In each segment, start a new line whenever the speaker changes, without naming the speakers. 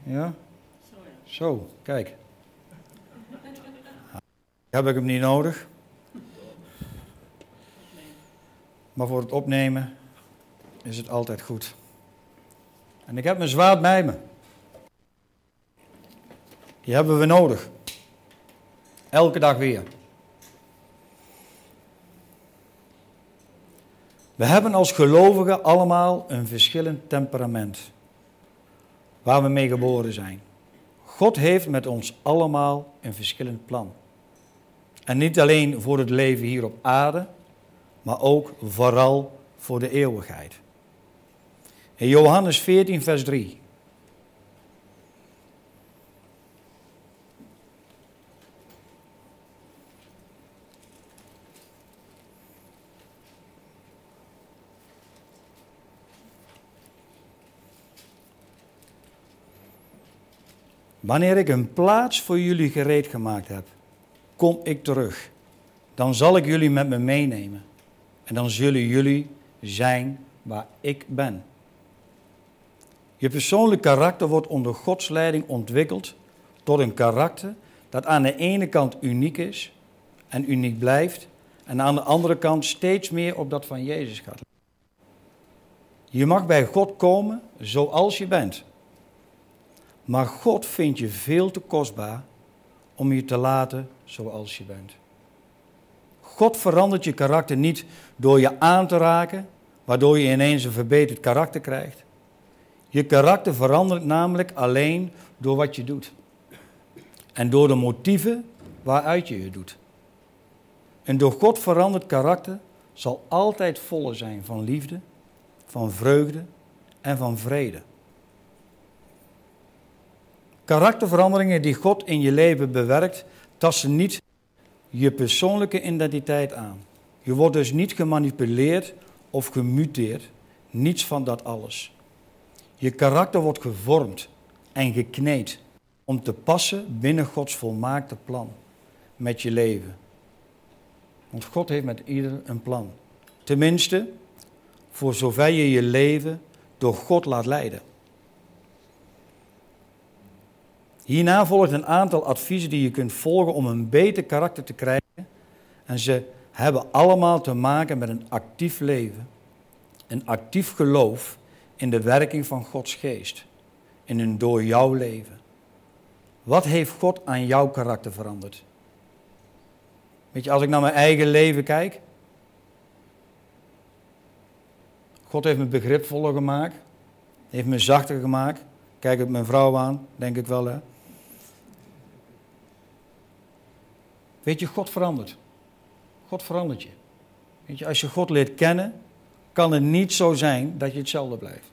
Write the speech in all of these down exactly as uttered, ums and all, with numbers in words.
Ja? Zo, kijk. Heb ik hem niet nodig. Maar voor het opnemen is het altijd goed. En ik heb mijn zwaard bij me. Die hebben we nodig. Elke dag weer. We hebben als gelovigen allemaal een verschillend temperament. Waar we mee geboren zijn. God heeft met ons allemaal een verschillend plan. En niet alleen voor het leven hier op aarde, maar ook vooral voor de eeuwigheid. In Johannes veertien, vers drie. Wanneer ik een plaats voor jullie gereed gemaakt heb, kom ik terug. Dan zal ik jullie met me meenemen. En dan zullen jullie zijn waar ik ben. Je persoonlijk karakter wordt onder Gods leiding ontwikkeld tot een karakter dat aan de ene kant uniek is en uniek blijft. En aan de andere kant steeds meer op dat van Jezus gaat. Je mag bij God komen zoals je bent. Maar God vindt je veel te kostbaar om je te laten zoals je bent. God verandert je karakter niet door je aan te raken, waardoor je ineens een verbeterd karakter krijgt. Je karakter verandert namelijk alleen door wat je doet. En door de motieven waaruit je het doet. Een door God veranderd karakter zal altijd vol zijn van liefde, van vreugde en van vrede. Karakterveranderingen die God in je leven bewerkt, tasten niet je persoonlijke identiteit aan. Je wordt dus niet gemanipuleerd of gemuteerd, niets van dat alles. Je karakter wordt gevormd en gekneed om te passen binnen Gods volmaakte plan met je leven. Want God heeft met ieder een plan. Tenminste, voor zover je je leven door God laat leiden. Hierna volgt een aantal adviezen die je kunt volgen om een beter karakter te krijgen. En ze hebben allemaal te maken met een actief leven. Een actief geloof in de werking van Gods geest. In een door jouw leven. Wat heeft God aan jouw karakter veranderd? Weet je, als ik naar mijn eigen leven kijk. God heeft me begripvoller gemaakt. Heeft me zachter gemaakt. Kijk het mijn vrouw aan, denk ik wel, hè. Weet je, God verandert. God verandert je. Weet je, als je God leert kennen, kan het niet zo zijn dat je hetzelfde blijft.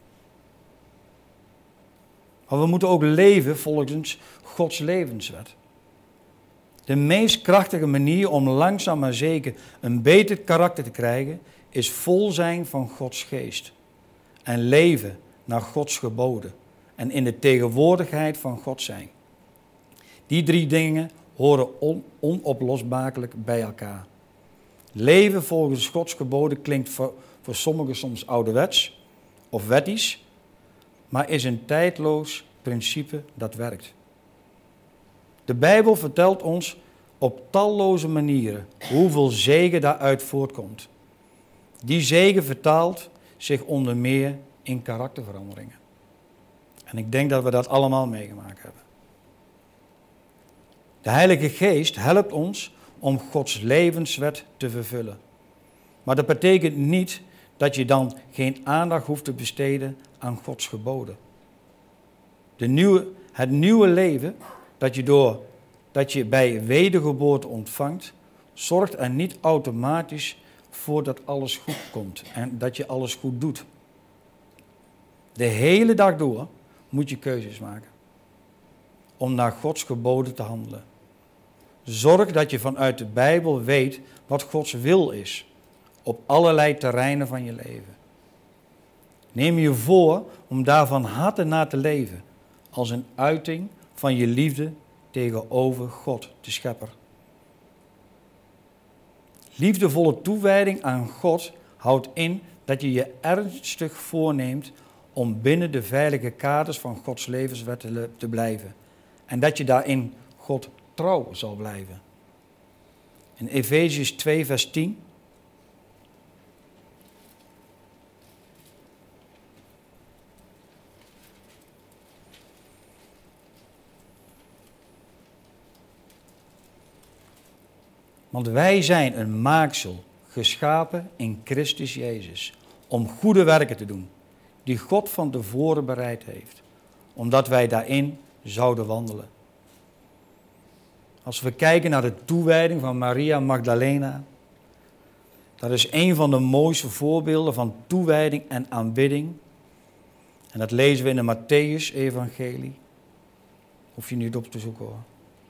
Maar we moeten ook leven volgens Gods levenswet. De meest krachtige manier om langzaam maar zeker een beter karakter te krijgen, is vol zijn van Gods geest. En leven naar Gods geboden. En in de tegenwoordigheid van God zijn. Die drie dingen horen on, onoplosmakelijk bij elkaar. Leven volgens Gods geboden klinkt voor, voor sommigen soms ouderwets of wettisch, maar is een tijdloos principe dat werkt. De Bijbel vertelt ons op talloze manieren hoeveel zegen daaruit voortkomt. Die zegen vertaalt zich onder meer in karakterveranderingen. En ik denk dat we dat allemaal meegemaakt hebben. De Heilige Geest helpt ons om Gods levenswet te vervullen. Maar dat betekent niet dat je dan geen aandacht hoeft te besteden aan Gods geboden. De nieuwe, het nieuwe leven dat je, door, dat je bij wedergeboorte ontvangt, zorgt er niet automatisch voor dat alles goed komt en dat je alles goed doet. De hele dag door moet je keuzes maken om naar Gods geboden te handelen. Zorg dat je vanuit de Bijbel weet wat Gods wil is op allerlei terreinen van je leven. Neem je voor om daar van harte naar te leven als een uiting van je liefde tegenover God, de Schepper. Liefdevolle toewijding aan God houdt in dat je je ernstig voorneemt om binnen de veilige kaders van Gods levenswet te, te blijven. En dat je daarin God trouw zal blijven. In Efeziërs twee vers tien. Want wij zijn een maaksel, geschapen in Christus Jezus, om goede werken te doen, die God van tevoren bereid heeft, omdat wij daarin zouden wandelen. Als we kijken naar de toewijding van Maria Magdalena, dat is een van de mooiste voorbeelden van toewijding en aanbidding. En dat lezen we in de Mattheüs-evangelie. Hoef je niet op te zoeken hoor.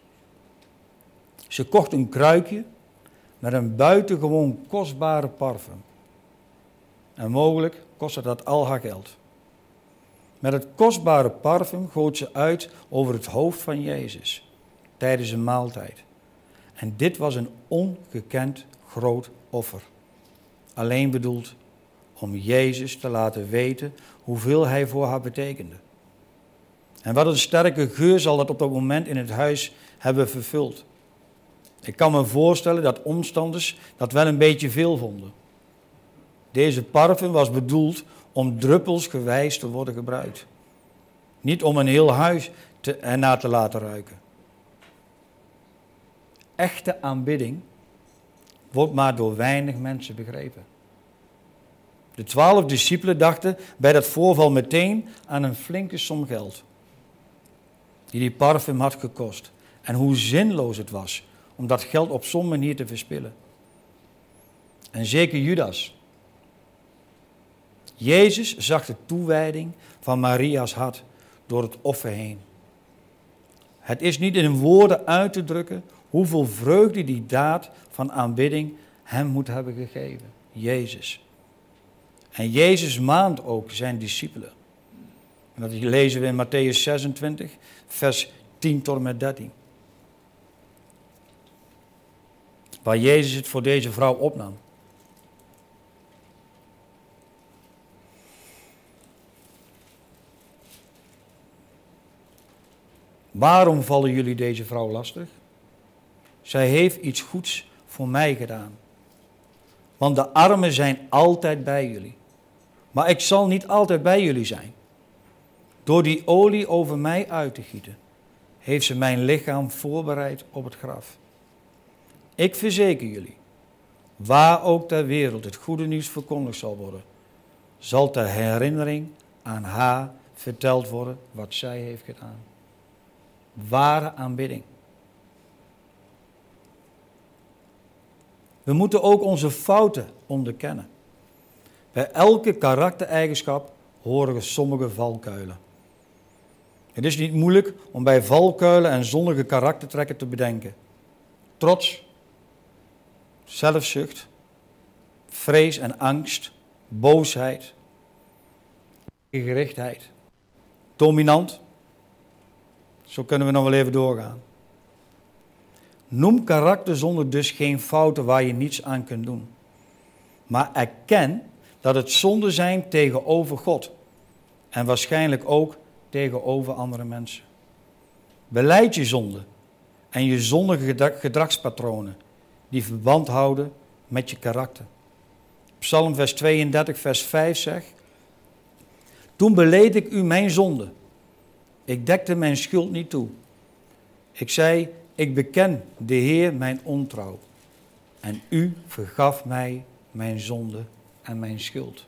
Ze kocht een kruikje met een buitengewoon kostbare parfum. En mogelijk kostte dat al haar geld. Met het kostbare parfum goot ze uit over het hoofd van Jezus tijdens een maaltijd. En dit was een ongekend groot offer. Alleen bedoeld om Jezus te laten weten hoeveel hij voor haar betekende. En wat een sterke geur zal dat op dat moment in het huis hebben vervuld. Ik kan me voorstellen dat omstanders dat wel een beetje veel vonden. Deze parfum was bedoeld om druppelsgewijs te worden gebruikt. Niet om een heel huis te, ernaar te laten ruiken. Echte aanbidding wordt maar door weinig mensen begrepen. De twaalf discipelen dachten bij dat voorval meteen aan een flinke som geld. Die die parfum had gekost. En hoe zinloos het was om dat geld op zo'n manier te verspillen. En zeker Judas. Jezus zag de toewijding van Maria's hart door het offer heen. Het is niet in woorden uit te drukken hoeveel vreugde die daad van aanbidding hem moet hebben gegeven. Jezus. En Jezus maant ook zijn discipelen. En dat lezen we in Mattheüs zesentwintig, vers tien tot en met dertien. Waar Jezus het voor deze vrouw opnam. Waarom vallen jullie deze vrouw lastig? Zij heeft iets goeds voor mij gedaan. Want de armen zijn altijd bij jullie. Maar ik zal niet altijd bij jullie zijn. Door die olie over mij uit te gieten, heeft ze mijn lichaam voorbereid op het graf. Ik verzeker jullie, waar ook ter wereld het goede nieuws verkondigd zal worden, zal ter herinnering aan haar verteld worden wat zij heeft gedaan. Ware aanbidding. We moeten ook onze fouten onderkennen. Bij elke karaktereigenschap horen sommige valkuilen. Het is niet moeilijk om bij valkuilen en zondige karaktertrekken te bedenken. Trots, zelfzucht, vrees en angst, boosheid, gerichtheid, dominant. Zo kunnen we nog wel even doorgaan. Noem karakterzonde dus geen fouten waar je niets aan kunt doen. Maar erken dat het zonden zijn tegenover God. En waarschijnlijk ook tegenover andere mensen. Belijd je zonde en je zondige gedragspatronen die verband houden met je karakter. Psalm vers tweeëndertig vers vijf zegt: Toen beleed ik u mijn zonde. Ik dekte mijn schuld niet toe. Ik zei, ik beken de Heer mijn ontrouw. En u vergaf mij mijn zonde en mijn schuld.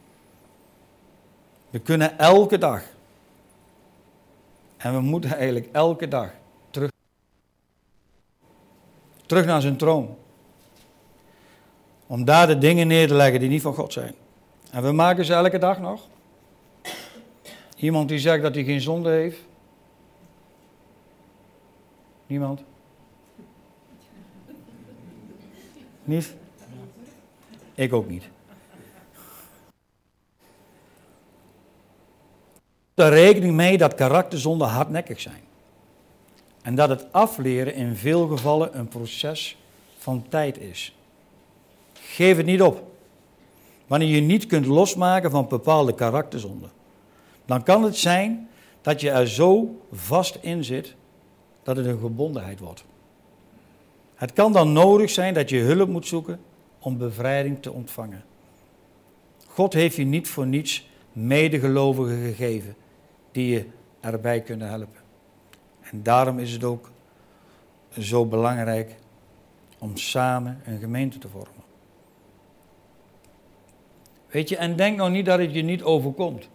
We kunnen elke dag, en we moeten eigenlijk elke dag terug, terug naar zijn troon. Om daar de dingen neer te leggen die niet van God zijn. En we maken ze elke dag nog. Iemand die zegt dat hij geen zonde heeft? Niemand? Niet? Ik ook niet. Er rekening mee dat karakterzonden hardnekkig zijn. En dat het afleren in veel gevallen een proces van tijd is. Geef het niet op. Wanneer je niet kunt losmaken van bepaalde karakterzonden. dan kan het zijn dat je er zo vast in zit dat het een gebondenheid wordt. Het kan dan nodig zijn dat je hulp moet zoeken om bevrijding te ontvangen. God heeft je niet voor niets medegelovigen gegeven die je erbij kunnen helpen. En daarom is het ook zo belangrijk om samen een gemeente te vormen. Weet je, en denk nou niet dat het je niet overkomt.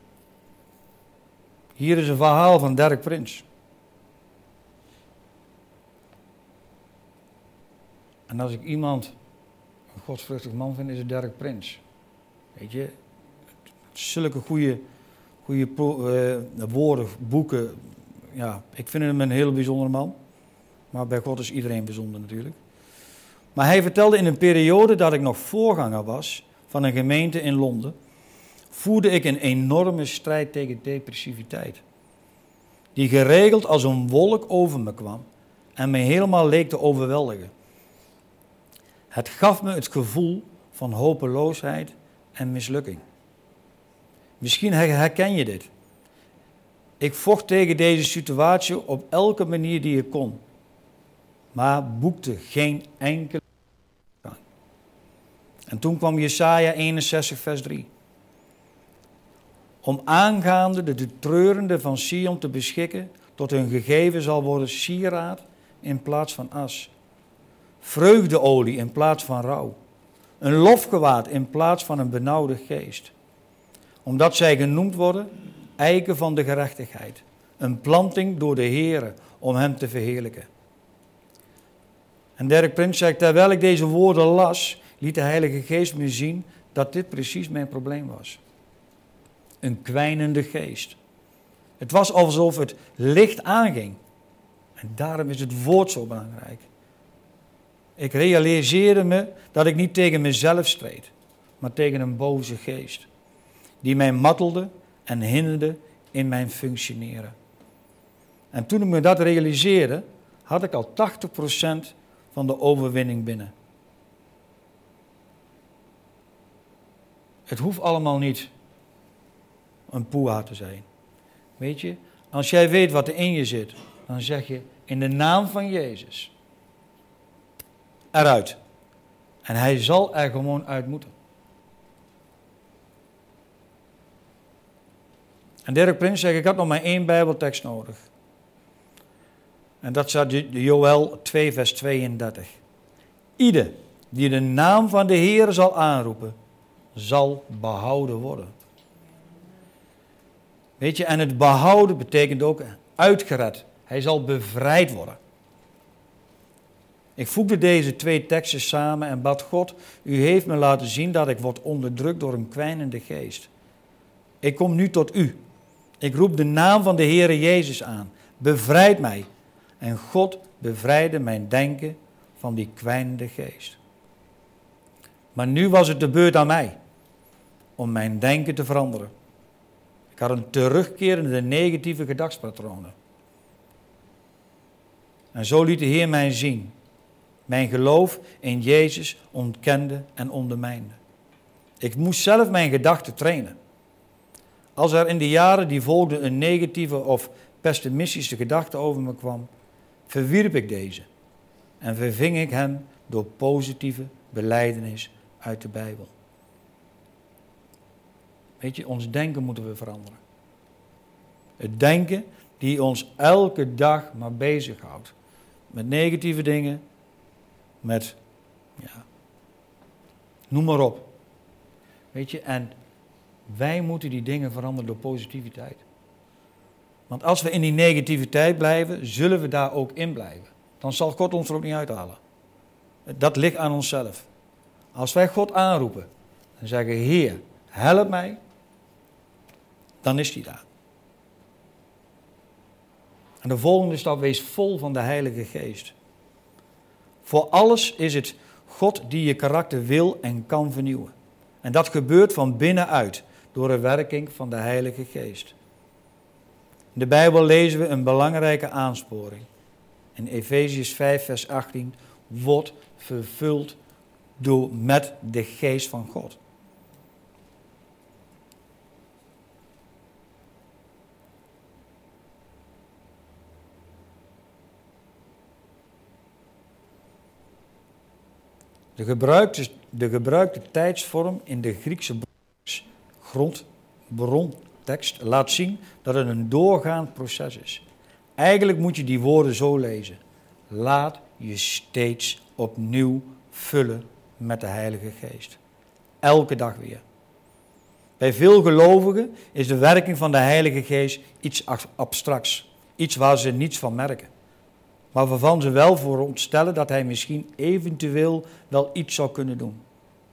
Hier is een verhaal van Derek Prins. En als ik iemand een godsvruchtig man vind, is het Derek Prins. Weet je, zulke goede, goede uh, woorden, boeken. Ja, ik vind hem een heel bijzondere man. Maar bij God is iedereen bijzonder natuurlijk. Maar hij vertelde in een periode dat ik nog voorganger was van een gemeente in Londen, voerde ik een enorme strijd tegen depressiviteit. Die geregeld als een wolk over me kwam en me helemaal leek te overweldigen. Het gaf me het gevoel van hopeloosheid en mislukking. Misschien herken je dit. Ik vocht tegen deze situatie op elke manier die ik kon, maar boekte geen enkele. En toen kwam Jesaja eenenzestig vers drie. Om aangaande de, de treurende van Sion te beschikken, tot hun gegeven zal worden sieraad in plaats van as. Vreugdeolie in plaats van rouw. Een lofgewaad in plaats van een benauwde geest. Omdat zij genoemd worden, eiken van de gerechtigheid. Een planting door de Heere om hem te verheerlijken. En Derek Prins zegt, terwijl ik deze woorden las, liet de Heilige Geest me zien dat dit precies mijn probleem was. Een kwijnende geest. Het was alsof het licht aanging. En daarom is het woord zo belangrijk. Ik realiseerde me dat ik niet tegen mezelf streed, maar tegen een boze geest. Die mij mattelde en hinderde in mijn functioneren. En toen ik me dat realiseerde, had ik al tachtig procent van de overwinning binnen. Het hoeft allemaal niet een poeha te zijn. Weet je, als jij weet wat er in je zit, dan zeg je in de naam van Jezus eruit. En hij zal er gewoon uit moeten. En Derek Prins zegt, ik had nog maar één Bijbeltekst nodig. En dat staat Joël twee vers tweeëndertig. Ieder die de naam van de Heer zal aanroepen, zal behouden worden. Weet je, en het behouden betekent ook uitgered. Hij zal bevrijd worden. Ik voegde deze twee teksten samen en bad God, u heeft me laten zien dat ik word onderdrukt door een kwijnende geest. Ik kom nu tot u. Ik roep de naam van de Heere Jezus aan. Bevrijd mij. En God bevrijdde mijn denken van die kwijnende geest. Maar nu was het de beurt aan mij om mijn denken te veranderen. Ik had een terugkerende negatieve gedachtspatronen. En zo liet de Heer mij zien. Mijn geloof in Jezus ontkende en ondermijnde. Ik moest zelf mijn gedachten trainen. Als er in de jaren die volgden een negatieve of pessimistische gedachte over me kwam, verwierp ik deze en verving ik hem door positieve belijdenis uit de Bijbel. Weet je, ons denken moeten we veranderen. Het denken die ons elke dag maar bezighoudt. Met negatieve dingen, met, ja, noem maar op. Weet je, en wij moeten die dingen veranderen door positiviteit. Want als we in die negativiteit blijven, zullen we daar ook in blijven. Dan zal God ons er ook niet uithalen. Dat ligt aan onszelf. Als wij God aanroepen en zeggen, Heer, help mij, dan is hij daar. En de volgende stap, wees vol van de Heilige Geest. Voor alles is het God die je karakter wil en kan vernieuwen. En dat gebeurt van binnenuit, door de werking van de Heilige Geest. In de Bijbel lezen we een belangrijke aansporing. In Efeziërs vijf vers achttien, wordt vervuld door, met de Geest van God. De gebruikte, de gebruikte tijdsvorm in de Griekse grond, brontekst laat zien dat het een doorgaand proces is. Eigenlijk moet je die woorden zo lezen. Laat je steeds opnieuw vullen met de Heilige Geest. Elke dag weer. Bij veel gelovigen is de werking van de Heilige Geest iets abstracts. Iets waar ze niets van merken. Maar waarvan ze wel veronderstellen dat hij misschien eventueel wel iets zou kunnen doen.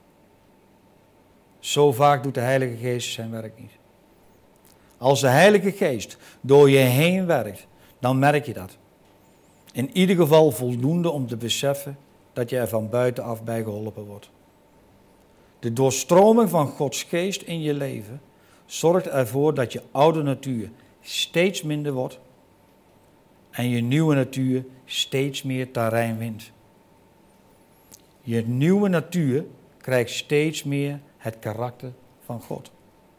Zo vaak doet de Heilige Geest zijn werk niet. Als de Heilige Geest door je heen werkt, dan merk je dat. In ieder geval voldoende om te beseffen dat je er van buitenaf bij geholpen wordt. De doorstroming van Gods Geest in je leven zorgt ervoor dat je oude natuur steeds minder wordt en je nieuwe natuur steeds meer terrein wint. Je nieuwe natuur krijgt steeds meer het karakter van God.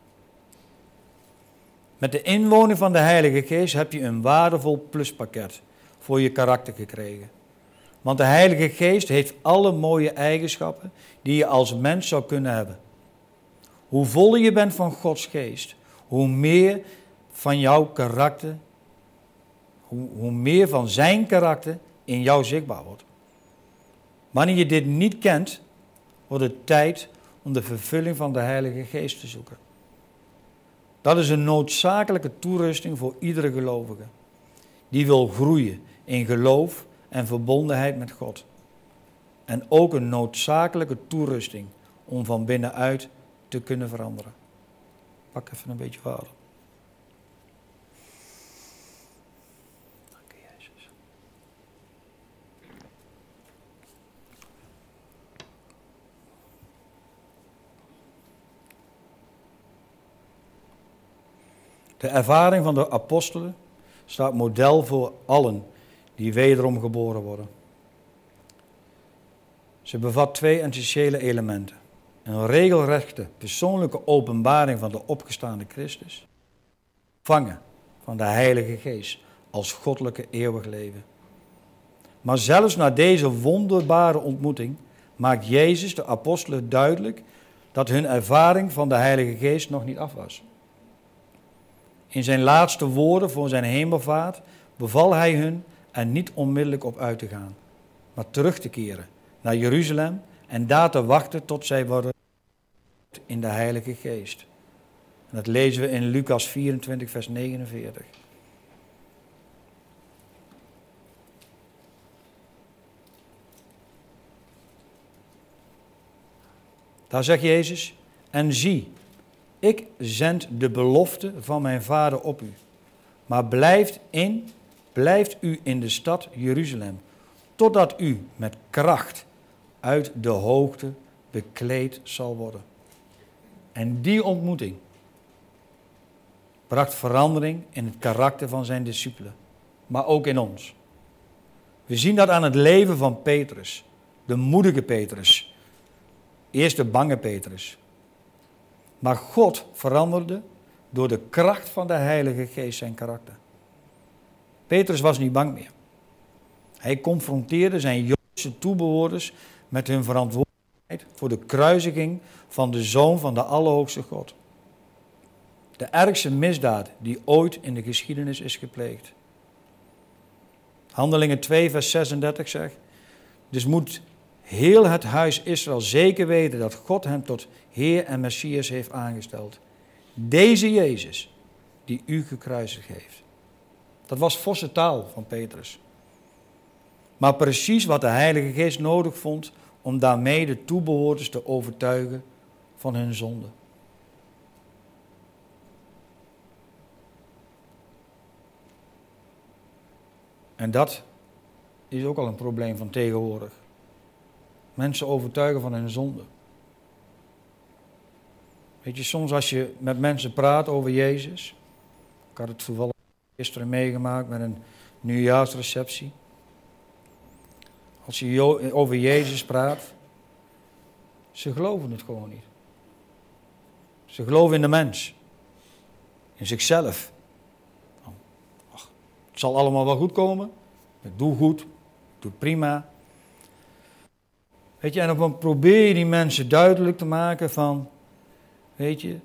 Met de inwoning van de Heilige Geest heb je een waardevol pluspakket voor je karakter gekregen. Want de Heilige Geest heeft alle mooie eigenschappen die je als mens zou kunnen hebben. Hoe voller je bent van Gods Geest, hoe meer van jouw karakter, hoe, hoe meer van zijn karakter in jou zichtbaar wordt. Wanneer je dit niet kent, wordt het tijd om de vervulling van de Heilige Geest te zoeken. Dat is een noodzakelijke toerusting voor iedere gelovige die wil groeien in geloof en verbondenheid met God. En ook een noodzakelijke toerusting om van binnenuit te kunnen veranderen. Pak even een beetje water. Dank je, Jezus. De ervaring van de apostelen staat model voor allen die wederom geboren worden. Ze bevat twee essentiële elementen. Een regelrechte persoonlijke openbaring van de opgestaande Christus. Vangen van de Heilige Geest als goddelijke eeuwig leven. Maar zelfs na deze wonderbare ontmoeting maakt Jezus de apostelen duidelijk dat hun ervaring van de Heilige Geest nog niet af was. In zijn laatste woorden voor zijn hemelvaart beval hij hun er niet onmiddellijk op uit te gaan, maar terug te keren naar Jeruzalem en daar te wachten tot zij worden in de Heilige Geest. En dat lezen we in Lucas vierentwintig, vers negenenveertig. Daar zegt Jezus, en zie, ik zend de belofte van mijn Vader op u, maar blijft, in, blijft u in de stad Jeruzalem, totdat u met kracht uit de hoogte bekleed zal worden. En die ontmoeting bracht verandering in het karakter van zijn discipelen, maar ook in ons. We zien dat aan het leven van Petrus, de moedige Petrus, eerst de bange Petrus. Maar God veranderde door de kracht van de Heilige Geest zijn karakter. Petrus was niet bang meer. Hij confronteerde zijn Joodse toebehoorders met hun verantwoordelijkheid voor de kruisiging van de Zoon van de Allerhoogste God. De ergste misdaad die ooit in de geschiedenis is gepleegd. Handelingen twee, vers zesendertig zegt, dus moet heel het huis Israël zeker weten dat God hem tot Heer en Messias heeft aangesteld. Deze Jezus, die u gekruisigd heeft. Dat was forse taal van Petrus. Maar precies wat de Heilige Geest nodig vond om daarmee de toebehoorders te overtuigen van hun zonde. En dat is ook al een probleem van tegenwoordig. Mensen overtuigen van hun zonde. Weet je, soms als je met mensen praat over Jezus. Ik had het toevallig gisteren meegemaakt met een nieuwjaarsreceptie. Als je over Jezus praat, ze geloven het gewoon niet. Ze geloven in de mens. In zichzelf. Ach, het zal allemaal wel goed komen. Ik doe goed. Ik doe prima. Weet je, en dan probeer je die mensen duidelijk te maken van, weet je,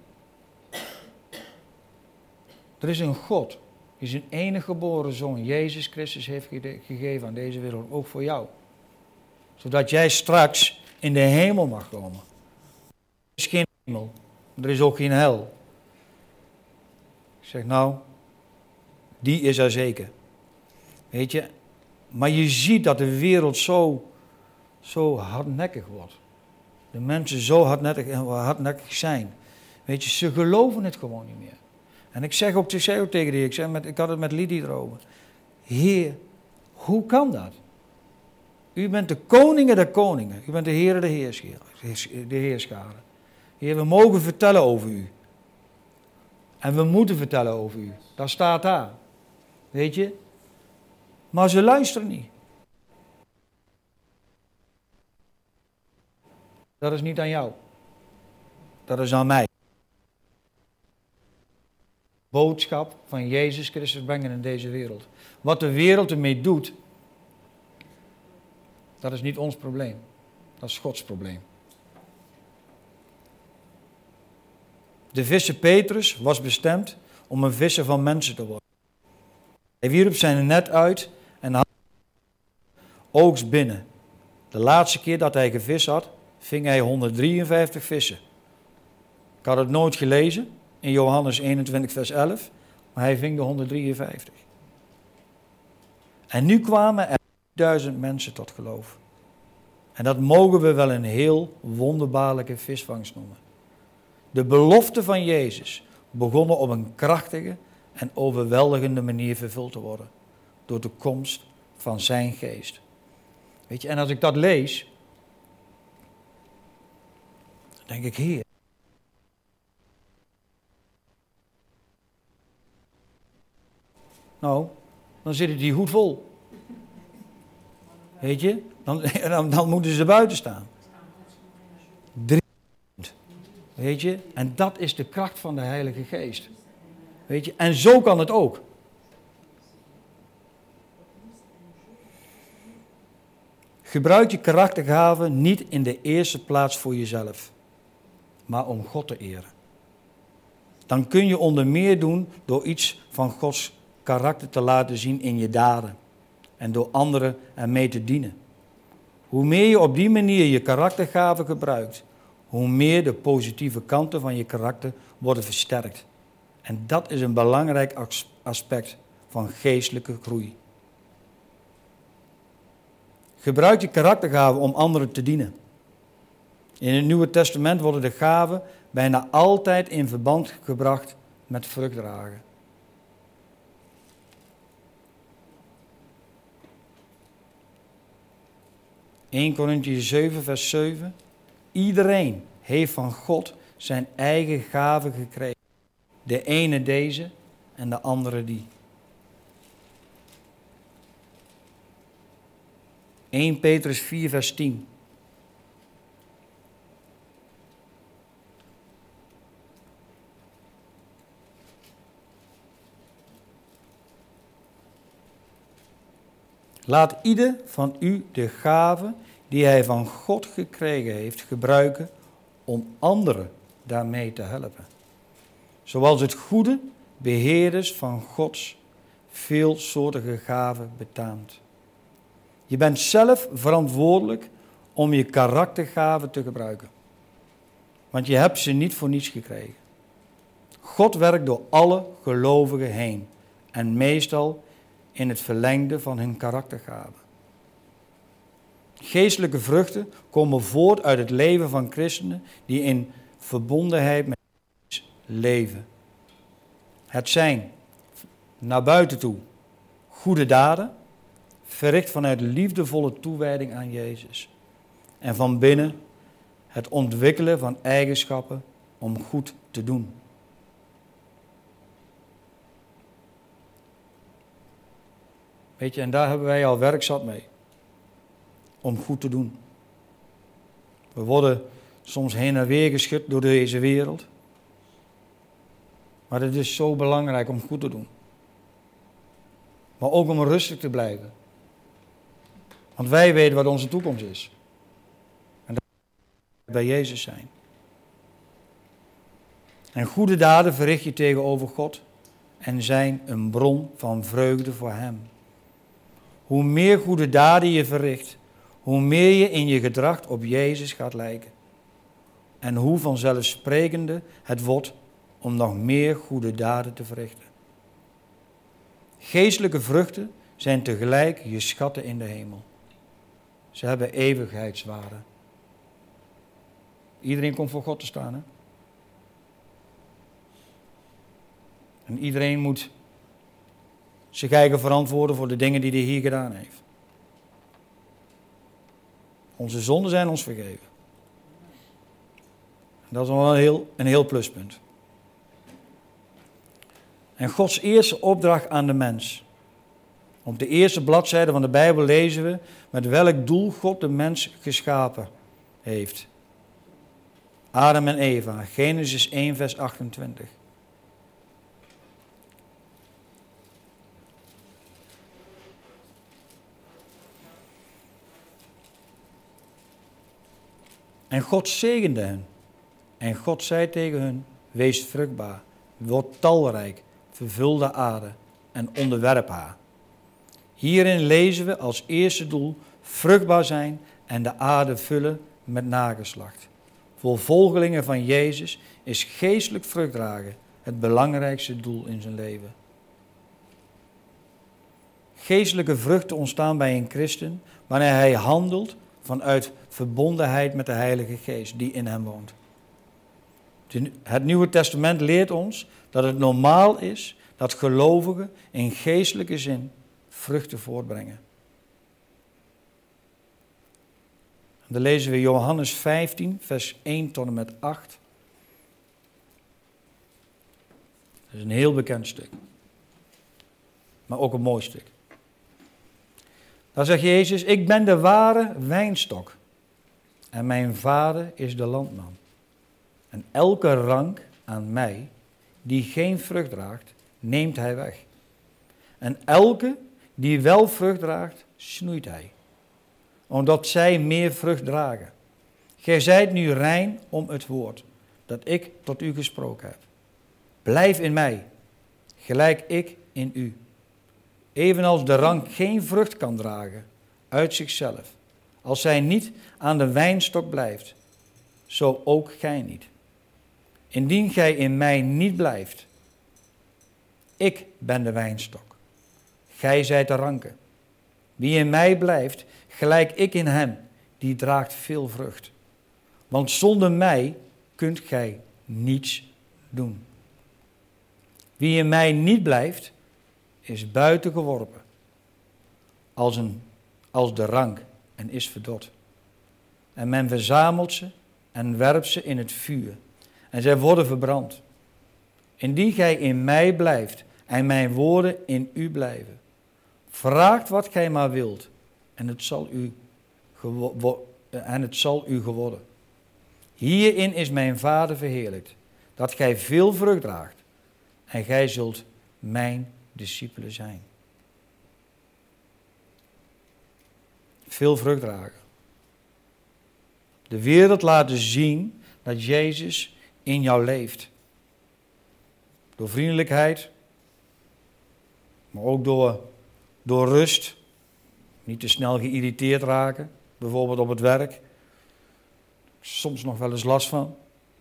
er is een God die zijn enige geboren zoon, Jezus Christus, heeft gegeven aan deze wereld, ook voor jou. Zodat jij straks in de hemel mag komen. Er is geen hemel, er is ook geen hel. Ik zeg nou, die is er zeker. Weet je, maar je ziet dat de wereld zo, zo hardnekkig wordt. De mensen zo hardnekkig, hardnekkig zijn. Weet je, ze geloven het gewoon niet meer. En ik zeg ook, ik zei ook tegen die, ik, zeg met, ik had het met Lidie erover. Heer, hoe kan dat? U bent de koningen der koningen. U bent de Heer der heerscharen. De heerscharen. Heer, we mogen vertellen over u. En we moeten vertellen over u. Dat staat daar. Weet je? Maar ze luisteren niet. Dat is niet aan jou. Dat is aan mij. Boodschap van Jezus Christus brengen in deze wereld. Wat de wereld ermee doet, dat is niet ons probleem. Dat is Gods probleem. De visser Petrus was bestemd om een visser van mensen te worden. Hij wierp zijn net uit en had oogst binnen. De laatste keer dat hij gevist had, ving hij honderddrieënvijftig vissen. Ik had het nooit gelezen in Johannes eenentwintig vers elf, maar hij ving de honderddrieënvijftig. En nu kwamen er duizend mensen tot geloof. En dat mogen we wel een heel wonderbaarlijke visvangst noemen. De belofte van Jezus begonnen op een krachtige en overweldigende manier vervuld te worden. Door de komst van zijn geest. Weet je, en als ik dat lees, dan denk ik, Heer. Nou, dan zit het hier goed vol. Weet je, dan, dan, dan moeten ze buiten staan. Drie. Weet je, en dat is de kracht van de Heilige Geest. Weet je, en zo kan het ook. Gebruik je karaktergaven niet in de eerste plaats voor jezelf, maar om God te eren. Dan kun je onder meer doen door iets van Gods karakter te laten zien in je daden en door anderen ermee te dienen. Hoe meer je op die manier je karaktergaven gebruikt, hoe meer de positieve kanten van je karakter worden versterkt. En dat is een belangrijk aspect van geestelijke groei. Gebruik je karaktergaven om anderen te dienen. In het Nieuwe Testament worden de gaven bijna altijd in verband gebracht met vruchtdragen. eerste Korintiërs zeven vers zeven. Iedereen heeft van God zijn eigen gaven gekregen. De ene deze en de andere die. eerste Petrus vier vers tien. Laat ieder van u de gave die hij van God gekregen heeft gebruiken om anderen daarmee te helpen. Zoals het goede beheerders van Gods veelsoortige gaven betaamt. Je bent zelf verantwoordelijk om je karaktergaven te gebruiken. Want je hebt ze niet voor niets gekregen. God werkt door alle gelovigen heen en meestal in het verlengde van hun karaktergaven. Geestelijke vruchten komen voort uit het leven van christenen die in verbondenheid met Jezus leven. Het zijn naar buiten toe goede daden, verricht vanuit liefdevolle toewijding aan Jezus. En van binnen het ontwikkelen van eigenschappen om goed te doen. Weet je, en daar hebben wij al werk zat mee. Om goed te doen. We worden soms heen en weer geschud door deze wereld. Maar het is zo belangrijk om goed te doen. Maar ook om rustig te blijven. Want wij weten wat onze toekomst is. bij Jezus zijn. En goede daden verricht je tegenover God en zijn een bron van vreugde voor Hem. Hoe meer goede daden je verricht, hoe meer je in je gedrag op Jezus gaat lijken. En hoe vanzelfsprekender het wordt om nog meer goede daden te verrichten. Geestelijke vruchten zijn tegelijk je schatten in de hemel. Ze hebben eeuwigheidswaarde. Iedereen komt voor God te staan, hè? En iedereen moet zich eigen verantwoorden voor de dingen die hij hier gedaan heeft. Onze zonden zijn ons vergeven. Dat is wel een heel, een heel pluspunt. En Gods eerste opdracht aan de mens. Op de eerste bladzijde van de Bijbel lezen we met welk doel God de mens geschapen heeft. Adam en Eva, Genesis één vers achtentwintig. En God zegende hen. En God zei tegen hen, wees vruchtbaar, word talrijk, vervul de aarde en onderwerp haar. Hierin lezen we als eerste doel vruchtbaar zijn en de aarde vullen met nageslacht. Voor volgelingen van Jezus is geestelijk vrucht dragen het belangrijkste doel in zijn leven. Geestelijke vruchten ontstaan bij een christen wanneer hij handelt vanuit verbondenheid met de Heilige Geest die in hem woont. Het Nieuwe Testament leert ons dat het normaal is dat gelovigen in geestelijke zin vruchten voortbrengen. Dan lezen we Johannes vijftien, vers één tot en met acht. Dat is een heel bekend stuk. Maar ook een mooi stuk. Daar zegt Jezus, ik ben de ware wijnstok en mijn vader is de landman. En elke rank aan mij die geen vrucht draagt, neemt hij weg. En elke die wel vrucht draagt, snoeit hij, omdat zij meer vrucht dragen. Gij zijt nu rein om het woord dat ik tot u gesproken heb. Blijf in mij, gelijk ik in u. Evenals de rank geen vrucht kan dragen uit zichzelf, als zij niet aan de wijnstok blijft, zo ook gij niet. Indien gij in mij niet blijft, ik ben de wijnstok, gij zijt de ranken. Wie in mij blijft, gelijk ik in hem, die draagt veel vrucht. Want zonder mij kunt gij niets doen. Wie in mij niet blijft, is buiten geworpen, als, een, als de rank en is verdord. En men verzamelt ze en werpt ze in het vuur. En zij worden verbrand. Indien gij in mij blijft en mijn woorden in u blijven. Vraagt wat gij maar wilt en het zal u, gewo- en het zal u geworden. Hierin is mijn Vader verheerlijkt, dat gij veel vrucht draagt en gij zult mijn discipelen zijn. Veel vrucht dragen. De wereld laten zien dat Jezus in jou leeft. Door vriendelijkheid, maar ook door, door rust. Niet te snel geïrriteerd raken, bijvoorbeeld op het werk. Soms nog wel eens last van.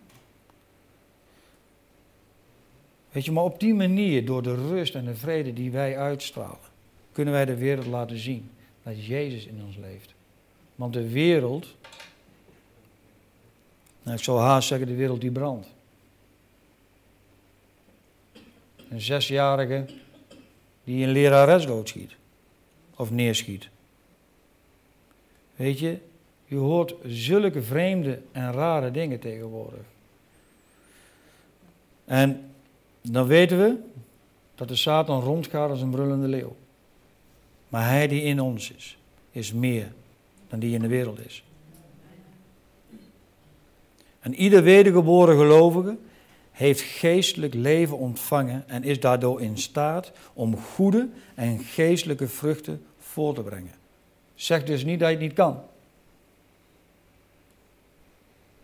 Weet je, maar op die manier, door de rust en de vrede die wij uitstralen, kunnen wij de wereld laten zien dat Jezus in ons leeft. Want de wereld, nou ik zou haast zeggen, de wereld die brandt. Een zesjarige die een lerares doodschiet of neerschiet. Weet je, je hoort zulke vreemde en rare dingen tegenwoordig. En dan weten we dat de Satan rondgaat als een brullende leeuw. Maar hij die in ons is, is meer dan die in de wereld is. En ieder wedergeboren gelovige heeft geestelijk leven ontvangen en is daardoor in staat om goede en geestelijke vruchten voor te brengen. Zeg dus niet dat je het niet kan.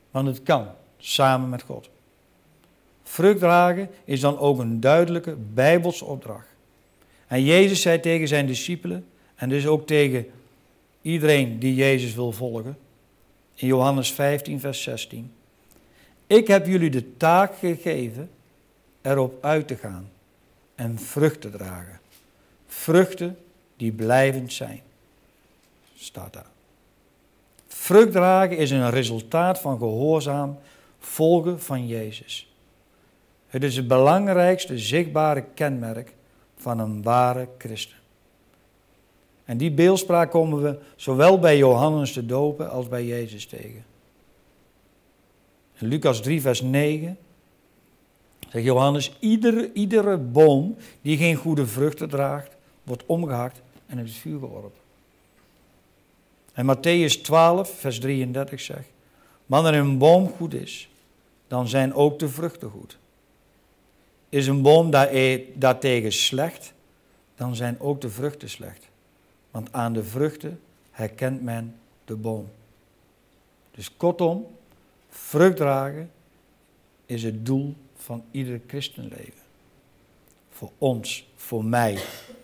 Want het kan, samen met God. Vrucht dragen is dan ook een duidelijke Bijbelse opdracht. En Jezus zei tegen zijn discipelen, en dus ook tegen iedereen die Jezus wil volgen, in Johannes vijftien, vers zestien. Ik heb jullie de taak gegeven erop uit te gaan en vrucht te dragen. Vruchten die blijvend zijn. Staat daar. Vrucht dragen is een resultaat van gehoorzaam volgen van Jezus. Het is het belangrijkste zichtbare kenmerk van een ware christen. En die beeldspraak komen we zowel bij Johannes de Doper als bij Jezus tegen. In Lucas drie, vers negen zegt Johannes, iedere, iedere boom die geen goede vruchten draagt, wordt omgehakt en in het vuur geworpen. En Mattheüs twaalf, vers drieëndertig zegt, wanneer een boom goed is, dan zijn ook de vruchten goed. Is een boom daartegen slecht, dan zijn ook de vruchten slecht. Want aan de vruchten herkent men de boom. Dus kortom, vrucht dragen is het doel van ieder christenleven. Voor ons, voor mij.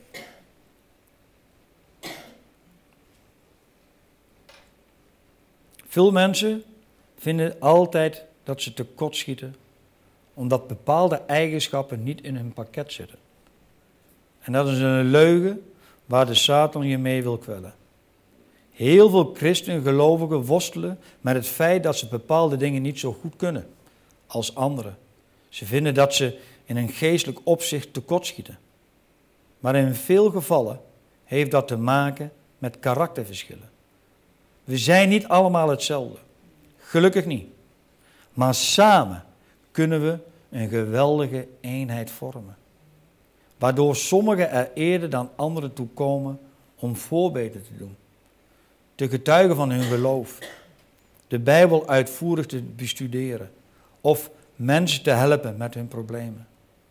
Veel mensen vinden altijd dat ze tekortschieten, omdat bepaalde eigenschappen niet in hun pakket zitten. En dat is een leugen waar de Satan je mee wil kwellen. Heel veel christengelovigen worstelen met het feit dat ze bepaalde dingen niet zo goed kunnen als anderen. Ze vinden dat ze in een geestelijk opzicht tekortschieten. Maar in veel gevallen heeft dat te maken met karakterverschillen. We zijn niet allemaal hetzelfde. Gelukkig niet. Maar samen kunnen we een geweldige eenheid vormen. Waardoor sommigen er eerder dan anderen toe komen om voorbeden te doen. Te getuigen van hun geloof. De Bijbel uitvoerig te bestuderen. Of mensen te helpen met hun problemen.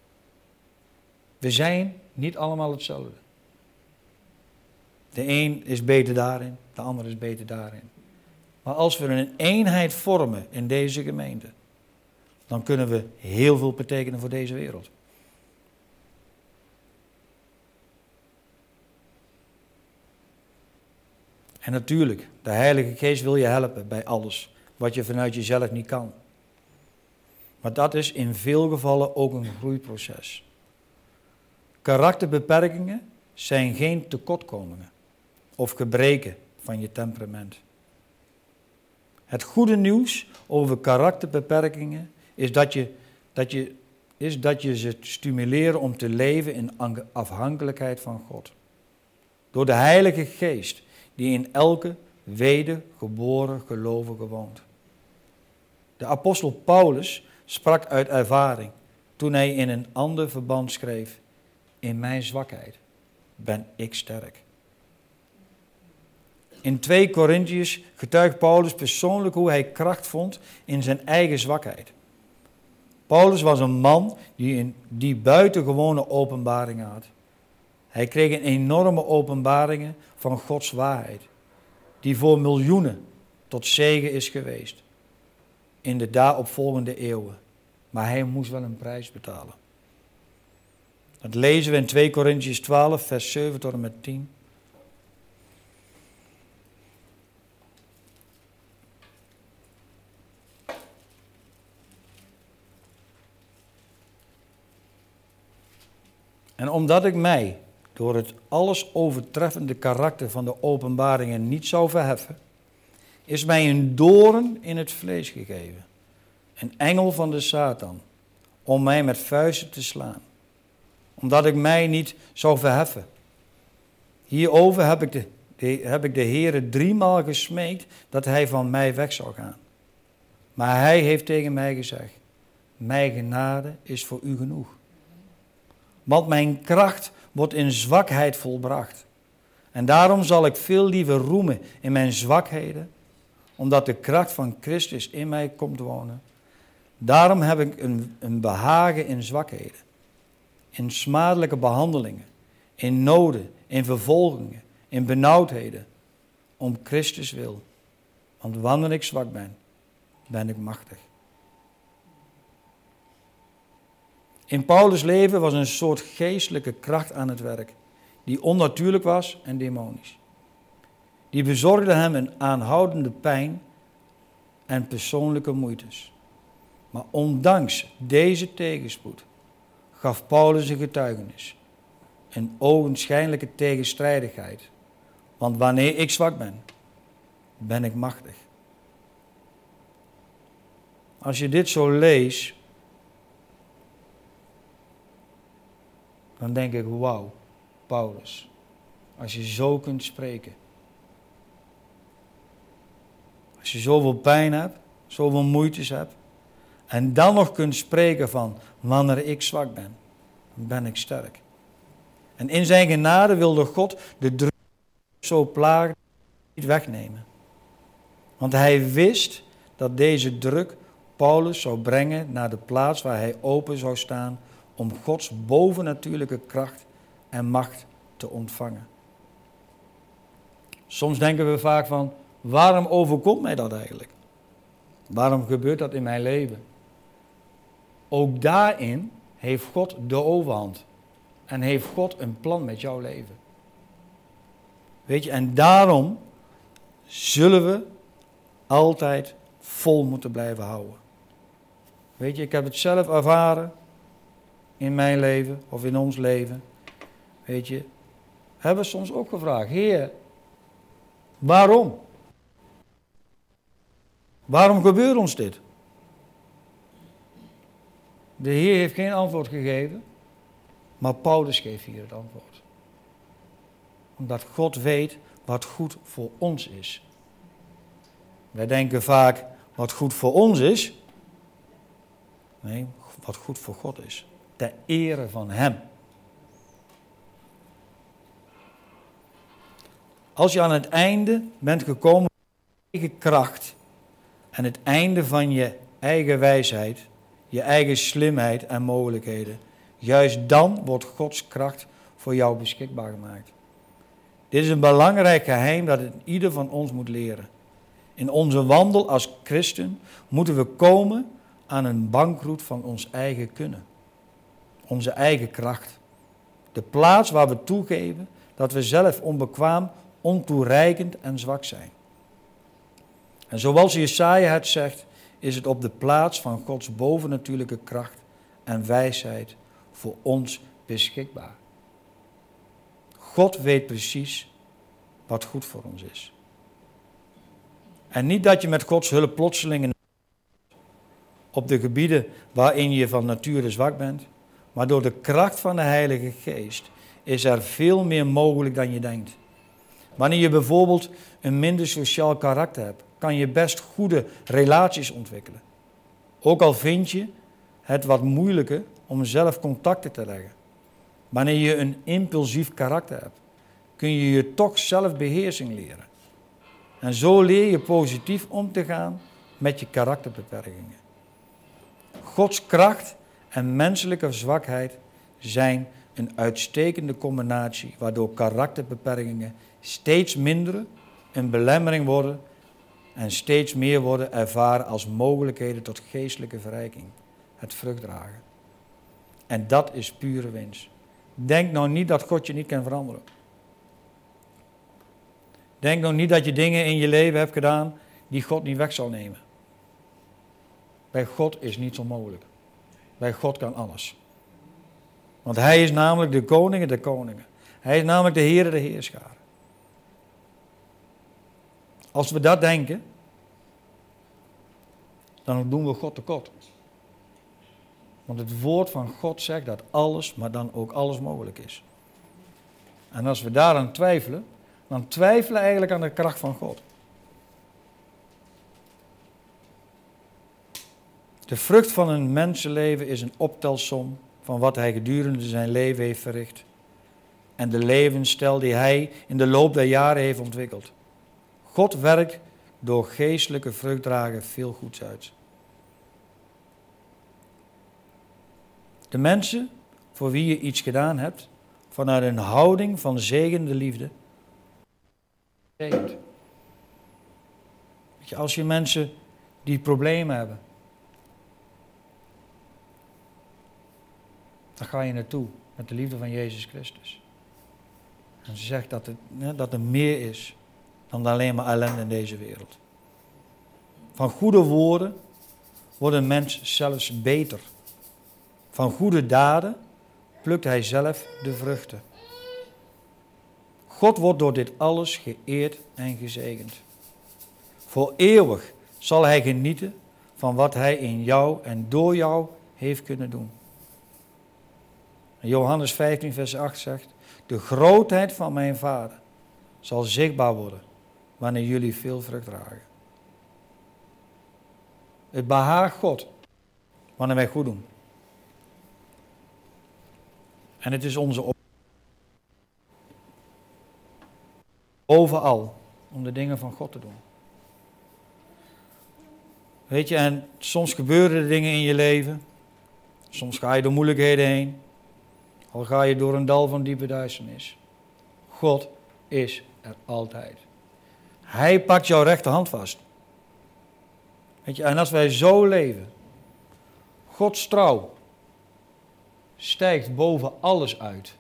We zijn niet allemaal hetzelfde. De een is beter daarin, de ander is beter daarin. Maar als we een eenheid vormen in deze gemeente, dan kunnen we heel veel betekenen voor deze wereld. En natuurlijk, de Heilige Geest wil je helpen bij alles wat je vanuit jezelf niet kan. Maar dat is in veel gevallen ook een groeiproces. Karakterbeperkingen zijn geen tekortkomingen of gebreken van je temperament. Het goede nieuws over karakterbeperkingen is dat je, dat je, is dat je ze stimuleren om te leven in afhankelijkheid van God. Door de Heilige Geest die in elke wedergeboren gelovige woont. De apostel Paulus sprak uit ervaring toen hij in een ander verband schreef: in mijn zwakheid ben ik sterk. In twee Korintiërs getuigt Paulus persoonlijk hoe hij kracht vond in zijn eigen zwakheid. Paulus was een man die, een, die buitengewone openbaringen had. Hij kreeg een enorme openbaringen van Gods waarheid, die voor miljoenen tot zegen is geweest in de daaropvolgende eeuwen. Maar hij moest wel een prijs betalen. Dat lezen we in twee Korintiërs twaalf, vers zeven tot en met tien. En omdat ik mij door het alles overtreffende karakter van de openbaringen niet zou verheffen, is mij een doorn in het vlees gegeven, een engel van de Satan, om mij met vuisten te slaan, omdat ik mij niet zou verheffen. Hierover heb ik de, de, heb ik de Heere driemaal gesmeekt dat hij van mij weg zou gaan. Maar hij heeft tegen mij gezegd: mijn genade is voor u genoeg. Want mijn kracht wordt in zwakheid volbracht. En daarom zal ik veel liever roemen in mijn zwakheden, omdat de kracht van Christus in mij komt wonen. Daarom heb ik een, een behagen in zwakheden, in smadelijke behandelingen, in noden, in vervolgingen, in benauwdheden, om Christus wil. Want wanneer ik zwak ben, ben ik machtig. In Paulus' leven was een soort geestelijke kracht aan het werk, die onnatuurlijk was en demonisch. Die bezorgde hem een aanhoudende pijn en persoonlijke moeites. Maar ondanks deze tegenspoed gaf Paulus een getuigenis, een ogenschijnlijke tegenstrijdigheid. Want wanneer ik zwak ben, ben ik machtig. Als je dit zo leest, dan denk ik, wauw, Paulus, als je zo kunt spreken. Als je zoveel pijn hebt, zoveel moeites hebt, en dan nog kunt spreken van, wanneer ik zwak ben, ben ik sterk. En in zijn genade wilde God de druk zo plagen niet wegnemen. Want hij wist dat deze druk Paulus zou brengen naar de plaats waar hij open zou staan om Gods bovennatuurlijke kracht en macht te ontvangen. Soms denken we vaak van, waarom overkomt mij dat eigenlijk? Waarom gebeurt dat in mijn leven? Ook daarin heeft God de overhand. En heeft God een plan met jouw leven. Weet je, en daarom zullen we altijd vol moeten blijven houden. Weet je, ik heb het zelf ervaren in mijn leven of in ons leven. Weet je, hebben we soms ook gevraagd, Heer, waarom? Waarom gebeurt ons dit? De Heer heeft geen antwoord gegeven, maar Paulus geeft hier het antwoord. Omdat God weet wat goed voor ons is. Wij denken vaak wat goed voor ons is. Nee, wat goed voor God is. Ter ere van Hem. Als je aan het einde bent gekomen van je eigen kracht en het einde van je eigen wijsheid, je eigen slimheid en mogelijkheden, juist dan wordt Gods kracht voor jou beschikbaar gemaakt. Dit is een belangrijk geheim dat ieder van ons moet leren. In onze wandel als christen moeten we komen aan een bankroet van ons eigen kunnen. Onze eigen kracht. De plaats waar we toegeven dat we zelf onbekwaam, ontoereikend en zwak zijn. En zoals Jesaja het zegt, is het op de plaats van Gods bovennatuurlijke kracht en wijsheid voor ons beschikbaar. God weet precies wat goed voor ons is. En niet dat je met Gods hulp plotseling op de gebieden waarin je van nature zwak bent, maar door de kracht van de Heilige Geest is er veel meer mogelijk dan je denkt. Wanneer je bijvoorbeeld een minder sociaal karakter hebt, kan je best goede relaties ontwikkelen. Ook al vind je het wat moeilijker om zelf contacten te leggen. Wanneer je een impulsief karakter hebt, kun je je toch zelfbeheersing leren. En zo leer je positief om te gaan met je karakterbeperkingen. Gods kracht en menselijke zwakheid zijn een uitstekende combinatie, waardoor karakterbeperkingen steeds minder een belemmering worden en steeds meer worden ervaren als mogelijkheden tot geestelijke verrijking, het vruchtdragen. En dat is pure winst. Denk nou niet dat God je niet kan veranderen. Denk nou niet dat je dingen in je leven hebt gedaan die God niet weg zal nemen. Bij God is niets onmogelijk. Bij God kan alles. Want Hij is namelijk de koning der koningen. Hij is namelijk de Heer der heerscharen. Als we dat denken, dan doen we God tekort. Want het woord van God zegt dat alles, maar dan ook alles mogelijk is. En als we daaraan twijfelen, dan twijfelen we eigenlijk aan de kracht van God. De vrucht van een mensenleven is een optelsom van wat hij gedurende zijn leven heeft verricht. En de levensstijl die hij in de loop der jaren heeft ontwikkeld. God werkt door geestelijke vruchtdragen veel goeds uit. De mensen voor wie je iets gedaan hebt, vanuit een houding van zegende liefde. Weet je, als je mensen die problemen hebben. Daar ga je naartoe met de liefde van Jezus Christus. En ze zegt dat, het, ja, dat er meer is dan alleen maar ellende in deze wereld. Van goede woorden wordt een mens zelfs beter. Van goede daden plukt hij zelf de vruchten. God wordt door dit alles geëerd en gezegend. Voor eeuwig zal hij genieten van wat hij in jou en door jou heeft kunnen doen. En Johannes vijftien vers acht zegt, de grootheid van mijn Vader zal zichtbaar worden wanneer jullie veel vrucht dragen. Het behaagt God wanneer wij goed doen. En het is onze opgave overal om de dingen van God te doen. Weet je, en soms gebeuren er dingen in je leven. Soms ga je door moeilijkheden heen. Al ga je door een dal van diepe duisternis. God is er altijd. Hij pakt jouw rechterhand vast. Weet je, en als wij zo leven, Gods trouw stijgt boven alles uit.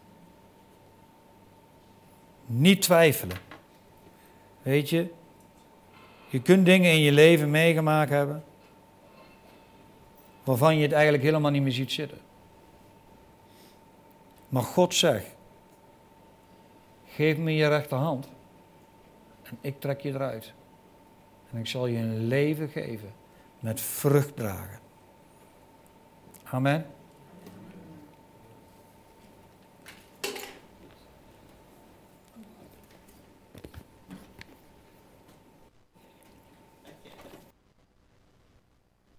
Niet twijfelen. Weet je, je kunt dingen in je leven meegemaakt hebben waarvan je het eigenlijk helemaal niet meer ziet zitten. Maar God zegt, geef me je rechterhand en ik trek je eruit. En ik zal je een leven geven met vrucht dragen. Amen.